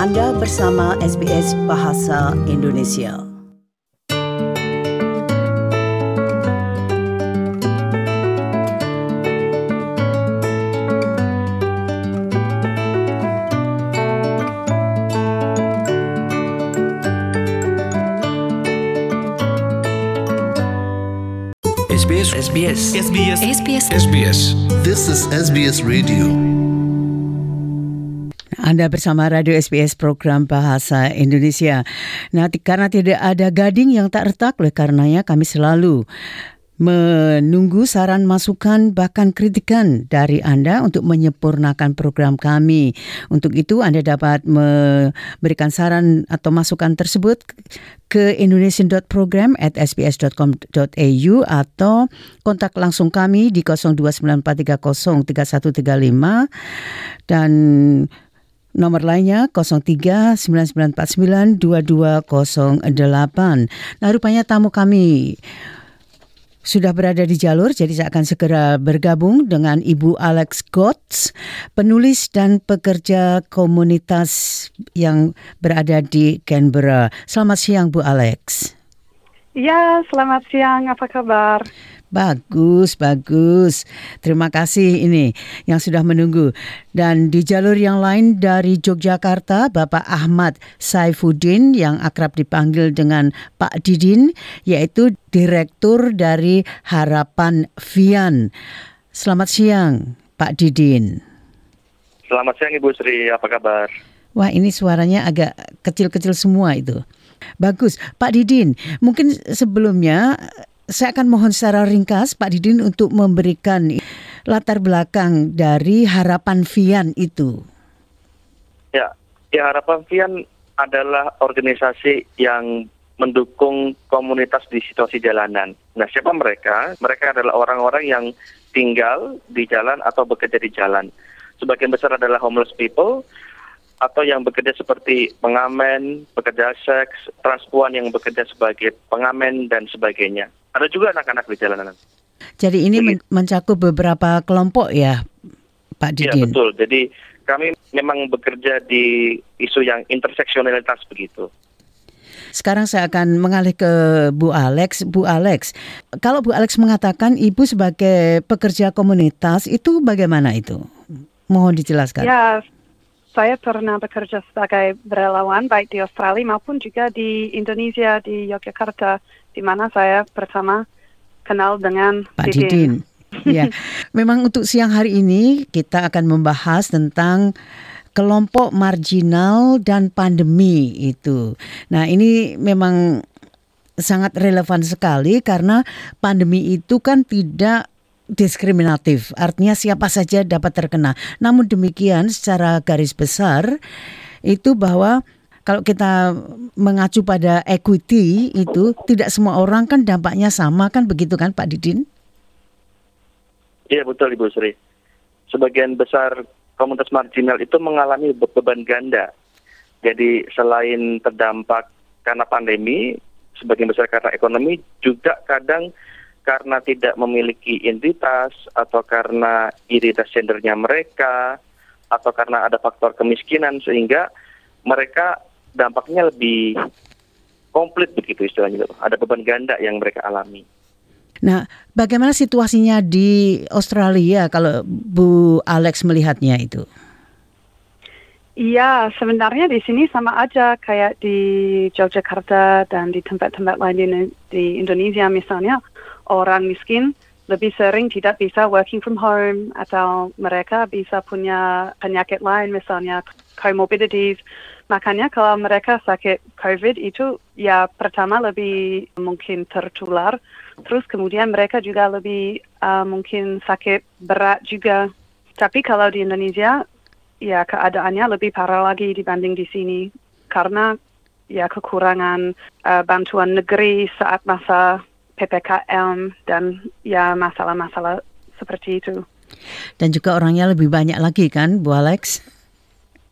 Anda bersama SBS Bahasa Indonesia. SBS. This is SBS Radio. Anda bersama Radio SBS program Bahasa Indonesia. Nah, karena tidak ada gading yang tak retak, oleh karenanya kami selalu menunggu saran, masukan, bahkan kritikan dari Anda untuk menyempurnakan program kami. Untuk itu Anda dapat memberikan saran atau masukan tersebut ke indonesian.program@sbs.com.au atau kontak langsung kami di 0294303135 dan nomor lainnya 0399492208. Nah, rupanya tamu kami sudah berada di jalur, jadi saya akan segera bergabung dengan Ibu Alex Gotts, penulis dan pekerja komunitas yang berada di Canberra. Selamat siang, Bu Alex. Ya, selamat siang. Apa kabar? Bagus. Terima kasih ini yang sudah menunggu. Dan di jalur yang lain dari Yogyakarta, Bapak Ahmad Saifuddin yang akrab dipanggil dengan Pak Didin, yaitu Direktur dari Harapan Vian. Selamat siang, Pak Didin. Selamat siang Ibu Sri, apa kabar? Wah, ini suaranya agak kecil-kecil semua itu. Bagus. Pak Didin, mungkin sebelumnya saya akan mohon secara ringkas Pak Didin untuk memberikan latar belakang dari Harapan Vian itu. Ya, Harapan Vian adalah organisasi yang mendukung komunitas di situasi jalanan. Nah, siapa mereka? Mereka adalah orang-orang yang tinggal di jalan atau bekerja di jalan. Sebagian besar adalah homeless people atau yang bekerja seperti pengamen, pekerja seks, transpuan yang bekerja sebagai pengamen dan sebagainya. Ada juga anak-anak di jalanan. Jadi ini mencakup beberapa kelompok ya, Pak Didin? Iya, betul. Jadi kami memang bekerja di isu yang interseksionalitas begitu. Sekarang saya akan mengalih ke Bu Alex. Bu Alex, kalau Bu Alex mengatakan Ibu sebagai pekerja komunitas, itu bagaimana itu? Mohon dijelaskan. Ya, saya pernah bekerja sebagai relawan baik di Australia maupun juga di Indonesia, di Yogyakarta, di mana saya pertama kenal dengan Pak Didin. Ya, memang untuk siang hari ini kita akan membahas tentang kelompok marginal dan pandemi itu. Nah, ini memang sangat relevan sekali karena pandemi itu kan tidak diskriminatif, artinya siapa saja dapat terkena. Namun demikian secara garis besar itu bahwa kalau kita mengacu pada equity itu tidak semua orang kan dampaknya sama kan, begitu kan Pak Didin? Iya betul Ibu Sri. Sebagian besar komunitas marginal itu mengalami beban ganda. Jadi selain terdampak karena pandemi, sebagian besar karena ekonomi, juga kadang karena tidak memiliki identitas atau karena identitas gendernya mereka atau karena ada faktor kemiskinan sehingga mereka dampaknya lebih komplit begitu istilahnya. Ada beban ganda yang mereka alami. Nah, bagaimana situasinya di Australia kalau Bu Alex melihatnya itu? Iya, sebenarnya di sini sama aja kayak di Yogyakarta dan di tempat-tempat lain di Indonesia misalnya. Orang miskin lebih sering tidak bisa working from home atau mereka bisa punya penyakit lain misalnya comorbidities. Makanya kalau mereka sakit COVID itu ya pertama lebih mungkin tertular, terus kemudian mereka juga lebih mungkin sakit berat juga. Tapi kalau di Indonesia ya keadaannya lebih parah lagi dibanding di sini karena ya kekurangan bantuan negeri saat masa PPKM dan ya masalah-masalah seperti itu. Dan juga orangnya lebih banyak lagi kan, Bu Alex?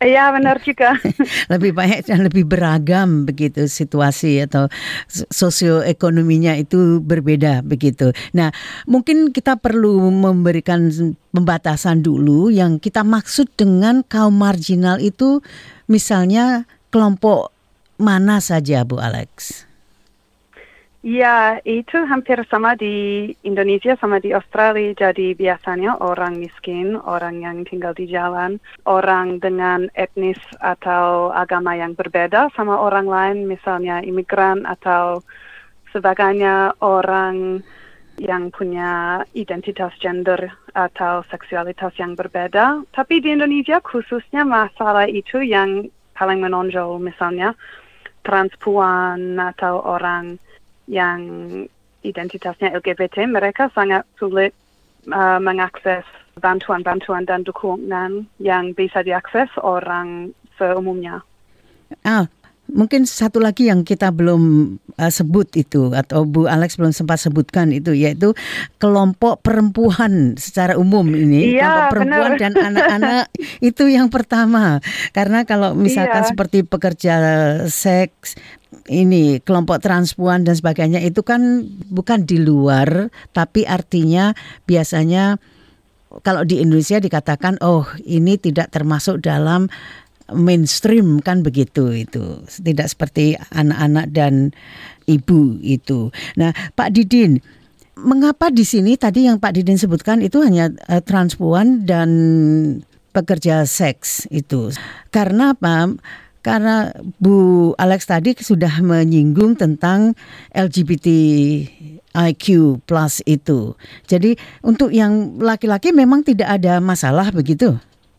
Iya, benar juga. Lebih banyak dan lebih beragam begitu situasi atau sosioekonominya itu berbeda begitu. Nah, mungkin kita perlu memberikan pembatasan dulu yang kita maksud dengan kaum marginal itu misalnya kelompok mana saja, Bu Alex? Ya, itu hampir sama di Indonesia sama di Australia. Jadi biasanya orang miskin, orang yang tinggal di jalan, orang dengan etnis atau agama yang berbeda sama orang lain, misalnya imigran atau sebagainya, orang yang punya identitas gender atau seksualitas yang berbeda. Tapi di Indonesia khususnya masalah itu yang paling menonjol, misalnya transpuan atau orang yang identitasnya LGBT, mereka sangat sulit mengakses bantuan-bantuan dan dukungan yang bisa diakses orang seumumnya. Mungkin satu lagi yang kita belum sebut itu atau Bu Alex belum sempat sebutkan itu, yaitu kelompok perempuan secara umum ini. Iya, kelompok perempuan benar. dan anak-anak itu yang pertama. Karena kalau misalkan Iya. seperti pekerja seks, ini kelompok transpuan dan sebagainya itu kan bukan di luar, tapi artinya biasanya kalau di Indonesia dikatakan ini tidak termasuk dalam mainstream kan begitu, itu tidak seperti anak-anak dan ibu itu. Nah, Pak Didin, mengapa di sini tadi yang Pak Didin sebutkan itu hanya transpuan dan pekerja seks itu? Karena apa? Karena Bu Alex tadi sudah menyinggung tentang LGBTIQ+ itu. Jadi untuk yang laki-laki memang tidak ada masalah begitu?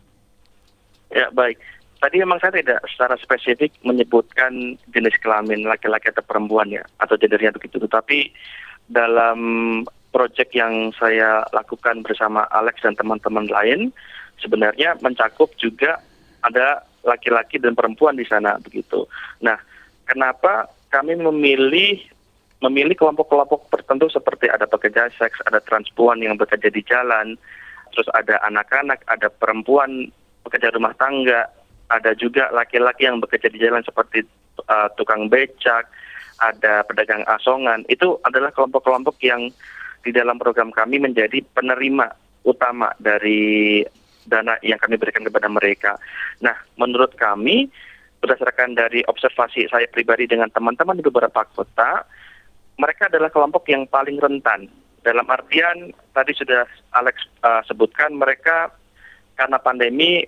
Ya, baik. Tadi memang saya tidak secara spesifik menyebutkan jenis kelamin laki-laki atau perempuan ya, atau gendernya begitu. Tetapi dalam proyek yang saya lakukan bersama Alex dan teman-teman lain, sebenarnya mencakup juga ada laki-laki dan perempuan di sana begitu. Nah, kenapa kami memilih kelompok-kelompok tertentu seperti ada pekerja seks, ada transpuan yang bekerja di jalan, terus ada anak-anak, ada perempuan pekerja rumah tangga, ada juga laki-laki yang bekerja di jalan seperti tukang becak, ada pedagang asongan. Itu adalah kelompok-kelompok yang di dalam program kami menjadi penerima utama dari dana yang kami berikan kepada mereka. Nah, menurut kami, berdasarkan dari observasi saya pribadi dengan teman-teman di beberapa kota, mereka adalah kelompok yang paling rentan. Dalam artian, tadi sudah Alex sebutkan, mereka karena pandemi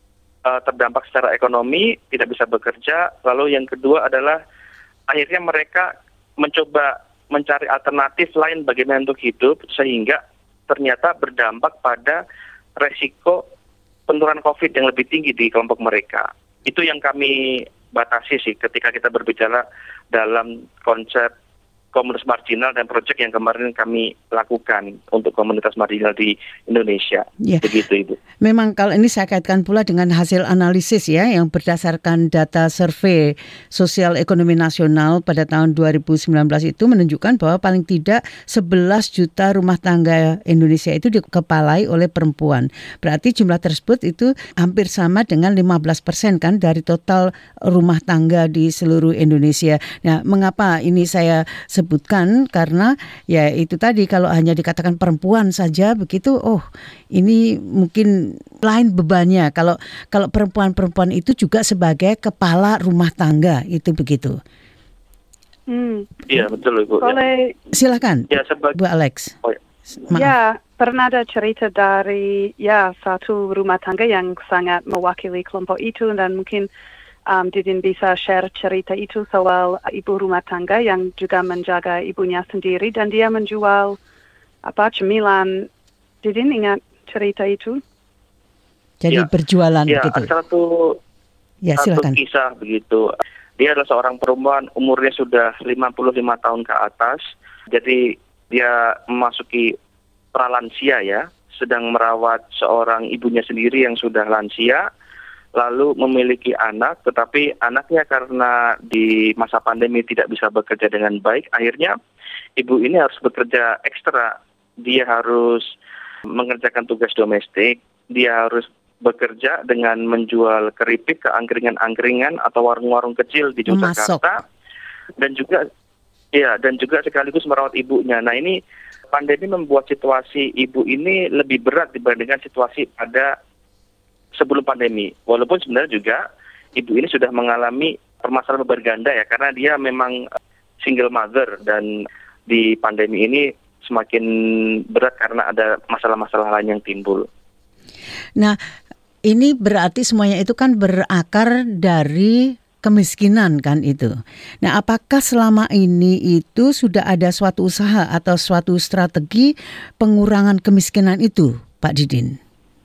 terdampak secara ekonomi, tidak bisa bekerja. Lalu yang kedua adalah, akhirnya mereka mencoba mencari alternatif lain bagaimana untuk hidup, sehingga ternyata berdampak pada resiko penurunan COVID yang lebih tinggi di kelompok mereka. Itu yang kami batasi sih ketika kita berbicara dalam konsep komunitas marginal dan proyek yang kemarin kami lakukan untuk komunitas marginal di Indonesia. Ya. Begitu, Ibu. Memang kalau ini saya kaitkan pula dengan hasil analisis ya yang berdasarkan data survei sosial ekonomi nasional pada tahun 2019 itu menunjukkan bahwa paling tidak 11 juta rumah tangga Indonesia itu dikepalai oleh perempuan. Berarti jumlah tersebut itu hampir sama dengan 15% kan dari total rumah tangga di seluruh Indonesia. Nah, mengapa ini saya sebutkan? Karena ya itu tadi, kalau hanya dikatakan perempuan saja begitu, ini mungkin lain bebannya. Kalau perempuan-perempuan itu juga sebagai kepala rumah tangga itu begitu. Iya, betul, Ibu. Boleh. Silakan, Ya, Bu Alex. Maaf. Ya, pernah ada cerita dari satu rumah tangga yang sangat mewakili kelompok itu, dan mungkin Didin bisa share cerita itu soal ibu rumah tangga yang juga menjaga ibunya sendiri dan dia menjual cemilan. Didin ingat cerita itu? Jadi berjualan begitu. Satu Silakan. kisah begitu. Dia adalah seorang perempuan, umurnya sudah 55 tahun ke atas. Jadi dia memasuki pralansia ya, sedang merawat seorang ibunya sendiri yang sudah lansia, lalu memiliki anak, tetapi anaknya karena di masa pandemi tidak bisa bekerja dengan baik, akhirnya ibu ini harus bekerja ekstra. Dia harus mengerjakan tugas domestik, dia harus bekerja dengan menjual keripik ke angkringan-angkringan atau warung-warung kecil di Yogyakarta, dan juga sekaligus merawat ibunya. Nah, ini pandemi membuat situasi ibu ini lebih berat dibandingkan situasi pada sebelum pandemi. Walaupun sebenarnya juga ibu ini sudah mengalami permasalahan beban ganda ya, karena dia memang single mother, dan di pandemi ini semakin berat karena ada masalah-masalah lain yang timbul. Nah, ini berarti semuanya itu kan berakar dari kemiskinan kan itu. Nah, apakah selama ini itu sudah ada suatu usaha atau suatu strategi pengurangan kemiskinan itu, Pak Didin?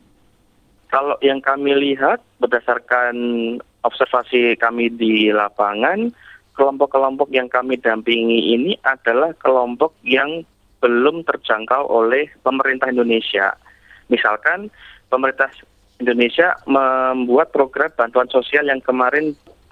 Kalau yang kami lihat berdasarkan observasi kami di lapangan, kelompok-kelompok yang kami dampingi ini adalah kelompok yang belum terjangkau oleh pemerintah Indonesia. Misalkan pemerintah Indonesia membuat program bantuan sosial yang kemarin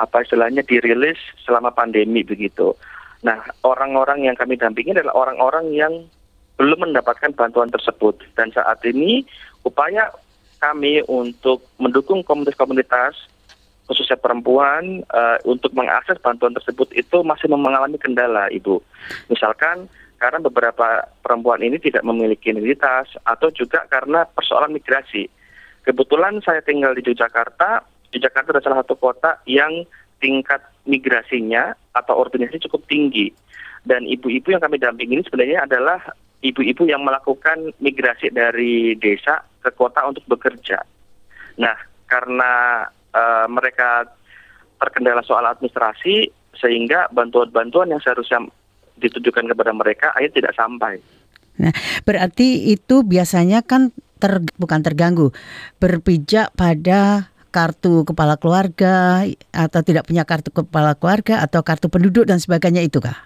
dirilis selama pandemi begitu. Nah, orang-orang yang kami dampingi adalah orang-orang yang belum mendapatkan bantuan tersebut, dan saat ini upaya kami untuk mendukung komunitas-komunitas khususnya perempuan untuk mengakses bantuan tersebut itu masih mengalami kendala, Ibu. Misalkan karena beberapa perempuan ini tidak memiliki identitas, atau juga karena persoalan migrasi. Kebetulan saya tinggal di Yogyakarta. Yogyakarta adalah salah satu kota yang tingkat migrasinya atau urbanisasi cukup tinggi. Dan ibu-ibu yang kami dampingi ini sebenarnya adalah ibu-ibu yang melakukan migrasi dari desa ke kota untuk bekerja. Nah, karena mereka terkendala soal administrasi, sehingga bantuan-bantuan yang seharusnya ditujukan kepada mereka akhirnya tidak sampai. Nah, berarti itu biasanya kan bukan terganggu, berpijak pada kartu kepala keluarga atau tidak punya kartu kepala keluarga atau kartu penduduk dan sebagainya, itu kah?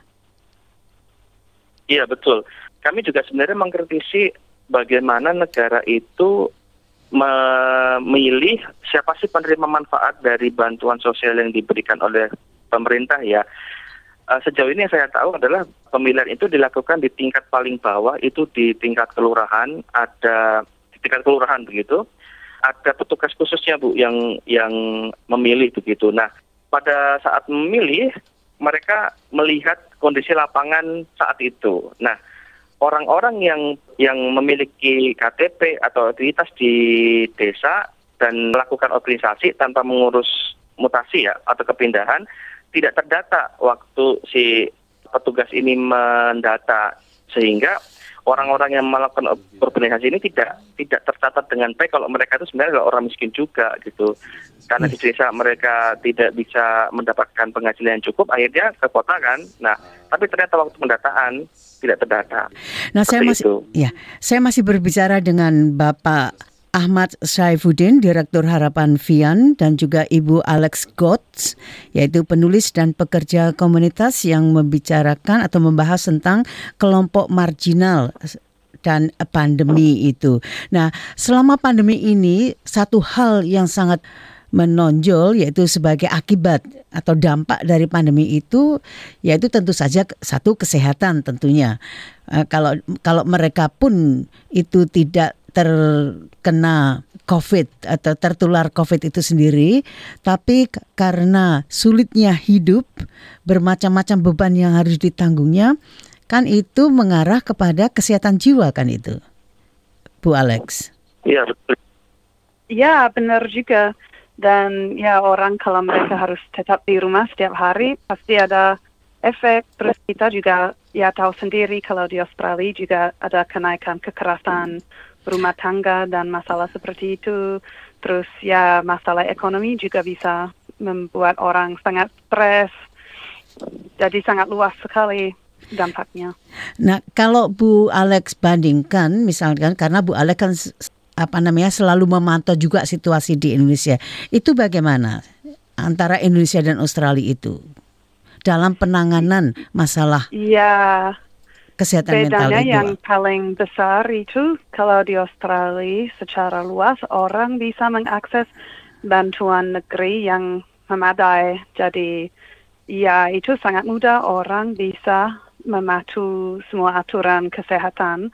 Iya, betul. Kami juga sebenarnya mengkritisi bagaimana negara itu memilih siapa sih penerima manfaat dari bantuan sosial yang diberikan oleh pemerintah ya. Sejauh ini yang saya tahu adalah pemilihan itu dilakukan di tingkat paling bawah, itu di tingkat kelurahan, begitu. Ada petugas khususnya, Bu, yang memilih begitu. Nah, pada saat memilih, mereka melihat kondisi lapangan saat itu. Nah, orang-orang yang memiliki KTP atau identitas di desa dan melakukan organisasi tanpa mengurus mutasi ya atau kepindahan, tidak terdata waktu si petugas ini mendata, sehingga orang-orang yang melakukan urbanisasi ini tidak tercatat dengan baik kalau mereka itu sebenarnya adalah orang miskin juga gitu. Karena di desa mereka tidak bisa mendapatkan penghasilan yang cukup, akhirnya ke kota kan. Nah, tapi ternyata waktu pendataan tidak terdata. Nah, saya masih berbicara dengan Bapak Ahmad Saifuddin, Direktur Harapan Vian, dan juga Ibu Alex Gotts, yaitu penulis dan pekerja komunitas yang membicarakan atau membahas tentang kelompok marginal dan pandemi itu. Nah, selama pandemi ini, satu hal yang sangat menonjol yaitu sebagai akibat atau dampak dari pandemi itu, yaitu tentu saja satu, kesehatan tentunya. Kalau mereka pun itu tidak terkena COVID atau tertular COVID itu sendiri, tapi karena sulitnya hidup, bermacam-macam beban yang harus ditanggungnya, kan itu mengarah kepada kesehatan jiwa kan itu, Bu Alex? Iya, betul. Ya, benar juga. Dan ya, orang kalau mereka harus tetap di rumah setiap hari, pasti ada efek. Terus kita juga ya tahu sendiri kalau di Australia juga ada kenaikan kekerasan rumah tangga dan masalah seperti itu. Terus ya, masalah ekonomi juga bisa membuat orang sangat stres. Jadi sangat luas sekali dampaknya. Nah, kalau Bu Alex bandingkan, misalkan karena Bu Alex kan selalu memantau juga situasi di Indonesia, itu bagaimana antara Indonesia dan Australia itu dalam penanganan masalah kesehatan mental bedanya itu? Yang paling besar itu kalau di Australia secara luas orang bisa mengakses bantuan negeri yang memadai. Jadi ya, itu sangat mudah, orang bisa mematuhi semua aturan kesehatan.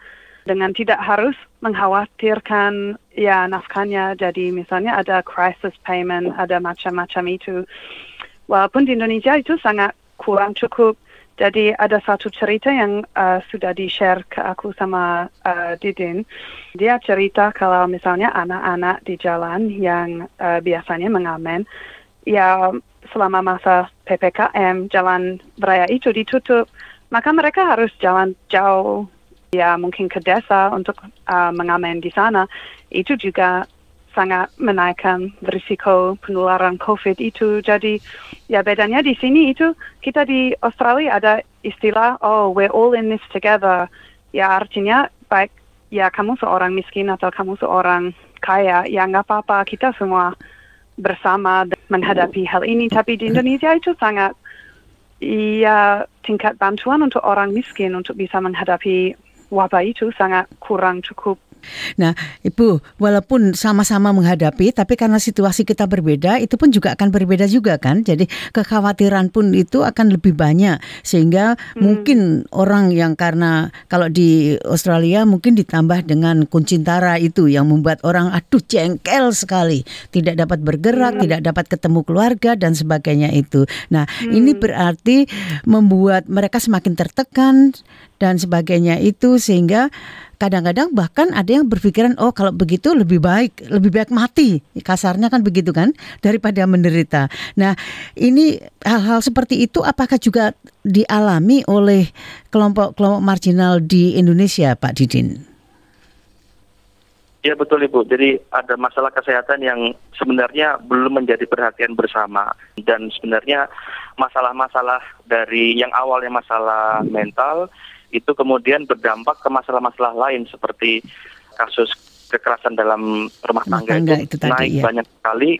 dengan tidak harus mengkhawatirkan nafkahnya. Jadi misalnya ada crisis payment, ada macam-macam itu. Walaupun di Indonesia itu sangat kurang cukup. Jadi ada satu cerita yang sudah di-share ke aku sama Didin. Dia cerita kalau misalnya anak-anak di jalan yang biasanya mengamen, selama masa PPKM, jalan raya itu ditutup, maka mereka harus jalan jauh, mungkin ke desa untuk mengamen di sana. Itu juga sangat menaikkan risiko penularan COVID itu. Jadi, bedanya di sini itu, kita di Australia ada istilah, we're all in this together. Artinya, baik, kamu seorang miskin atau kamu seorang kaya, nggak apa-apa, kita semua bersama menghadapi hal ini. Tapi di Indonesia itu sangat, tingkat bantuan untuk orang miskin untuk bisa menghadapi wabah itu sangat kurang cukup. Nah, Ibu, walaupun sama-sama menghadapi, tapi karena situasi kita berbeda, itu pun juga akan berbeda juga kan? Jadi kekhawatiran pun itu akan lebih banyak. Sehingga mungkin orang yang karena kalau di Australia mungkin ditambah dengan kuncintara itu yang membuat orang jengkel sekali. Tidak dapat bergerak, tidak dapat ketemu keluarga dan sebagainya itu. Nah, ini berarti membuat mereka semakin tertekan dan sebagainya itu, sehingga kadang-kadang bahkan ada yang berpikiran, kalau begitu lebih baik mati, kasarnya kan begitu kan, daripada menderita. Nah, ini hal-hal seperti itu apakah juga dialami oleh kelompok-kelompok marginal di Indonesia, Pak Didin? Ya betul Ibu, jadi ada masalah kesehatan yang sebenarnya belum menjadi perhatian bersama. Dan sebenarnya masalah-masalah dari yang awalnya masalah mental, itu kemudian berdampak ke masalah-masalah lain seperti kasus kekerasan dalam rumah tangga itu naik banyak sekali,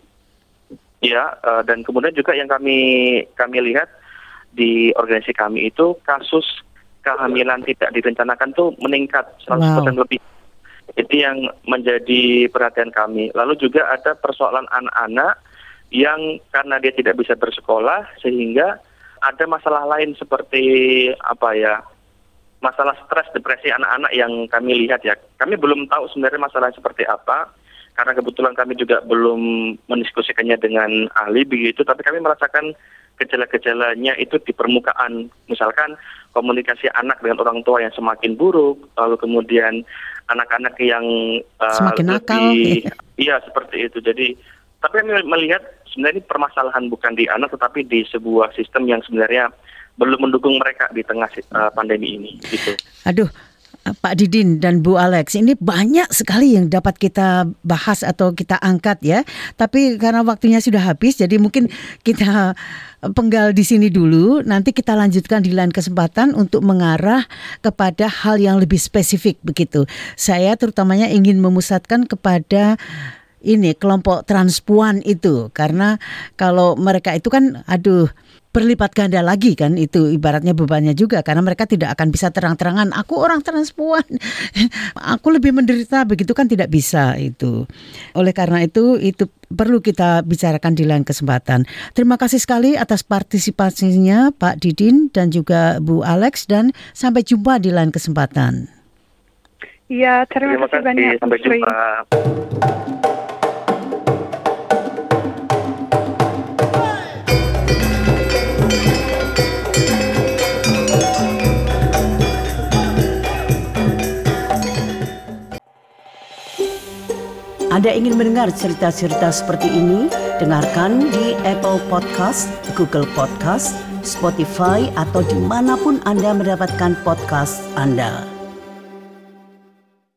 dan kemudian juga yang kami lihat di organisasi kami itu kasus kehamilan tidak direncanakan tuh meningkat 100% lebih. Itu yang menjadi perhatian kami. Lalu juga ada persoalan anak-anak yang karena dia tidak bisa bersekolah sehingga ada masalah lain seperti masalah stres, depresi anak-anak yang kami lihat ya. Kami belum tahu sebenarnya masalah seperti apa, karena kebetulan kami juga belum mendiskusikannya dengan ahli begitu, tapi kami merasakan gejala-gejalanya itu di permukaan. Misalkan komunikasi anak dengan orang tua yang semakin buruk, lalu kemudian anak-anak yang semakin nakal. Iya, seperti itu. Jadi, tapi kami melihat sebenarnya ini permasalahan bukan di anak, tetapi di sebuah sistem yang sebenarnya belum mendukung mereka di tengah pandemi ini. Gitu. Aduh, Pak Didin dan Bu Alex, ini banyak sekali yang dapat kita bahas atau kita angkat ya. Tapi karena waktunya sudah habis, jadi mungkin kita penggal di sini dulu. Nanti kita lanjutkan di lain kesempatan untuk mengarah kepada hal yang lebih spesifik begitu. Saya terutamanya ingin memusatkan kepada kelompok transpuan itu, karena kalau mereka itu kan berlipat ganda lagi kan, itu ibaratnya bebannya juga, karena mereka tidak akan bisa terang-terangan aku orang transpuan, aku lebih menderita, begitu kan tidak bisa itu. Oleh karena itu perlu kita bicarakan di lain kesempatan. Terima kasih sekali atas partisipasinya Pak Didin dan juga Bu Alex, dan sampai jumpa di lain kesempatan. Iya, terima kasih banyak. Sampai jumpa. Anda ingin mendengar cerita-cerita seperti ini? Dengarkan di Apple Podcast, Google Podcast, Spotify, atau dimanapun Anda mendapatkan podcast Anda.